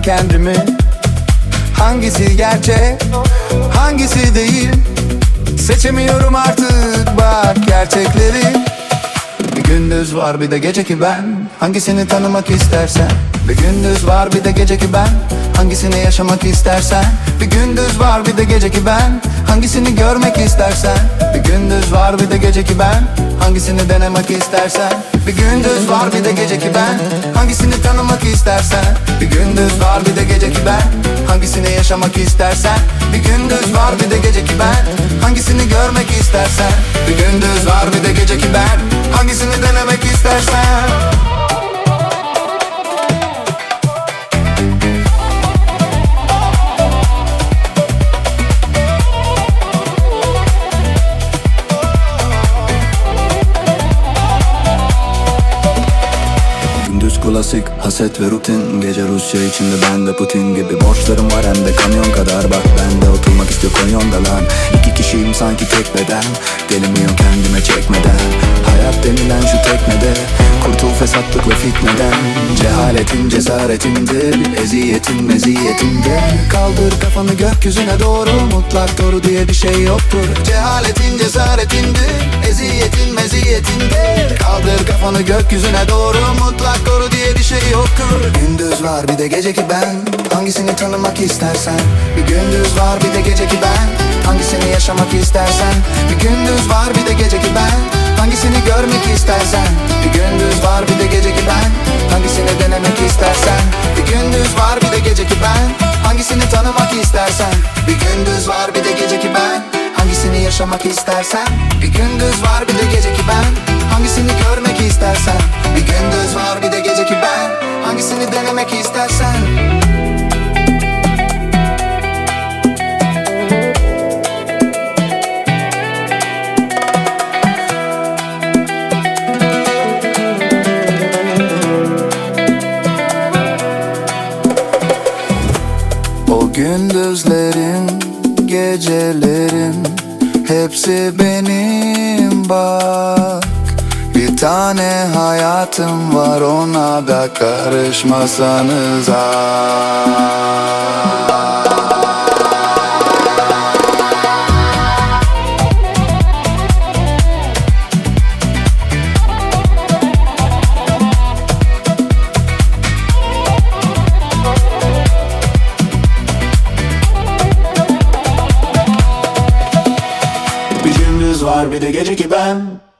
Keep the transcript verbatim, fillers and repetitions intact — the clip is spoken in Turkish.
ben kendimi. Hangisi gerçek, hangisi değil, seçemiyorum artık bak gerçekleri. Bir gündüz var bir de gece ki ben, hangisini tanımak istersen. Bir gündüz var bir de gece ki ben, hangisini yaşamak istersen. Bir gündüz var bir de gece ki ben, hangisini görmek istersen. Bir gündüz var bir de gece ki ben, hangisini denemek istersen. Bir gündüz var bir de gece ki ben, hangisini tanımak istersen. Bir gündüz var bir de gece ki ben, hangisini yaşamak istersen. Bir gündüz var bir de gece ki ben, hangisini görmek istersen. Bir gündüz var bir de gece ki ben, hangisini denemek istersen. Klasik haset ve rutin, gece Rusya içinde ben de Putin gibi. Borçlarım var hem de kamyon kadar, bak ben de oturmak istiyor Konyon'da lan. İki kişiyim sanki tek beden, gelemiyor kendime çekmeden. Hayat denilen şu teknede, kurtul fesatlık ve fitneden. Cehaletin cesaretindir, eziyetin meziyetinde. Kaldır kafanı gökyüzüne doğru, mutlak doğru diye bir şey yoktur. Cehaletin cesaretindir, eziyetin meziyetinde. Kaldır kafanı gökyüzüne doğru, mutlak doğru diye bir şey yoktur. Gündüz var bir de gece ki ben, hangisini tanımak istersen. Bir gündüz var bir de gece ki ben, hangisini yaşamak istersen. Bir gündüz var bir de gece ki ben, hangisini görmek istersen. Bir gündüz var bir de gece ki ben, hangisini denemek istersen. Bir gündüz var bir de gece ki ben, hangisini tanımak istersen. Bir gündüz var bir de gece ki ben, hangisini yaşamak istersen. Bir gündüz var bir de gece ki ben, hangisini görmek istersen. Bir gündüz var bir de gece ki ben, hangisini denemek istersen. O gündüzlerin, gecelerin hepsi benim bak. Bir tane hayatım var, ona da karışmasanız ah. Bir gündüz var bir de gece ki ben,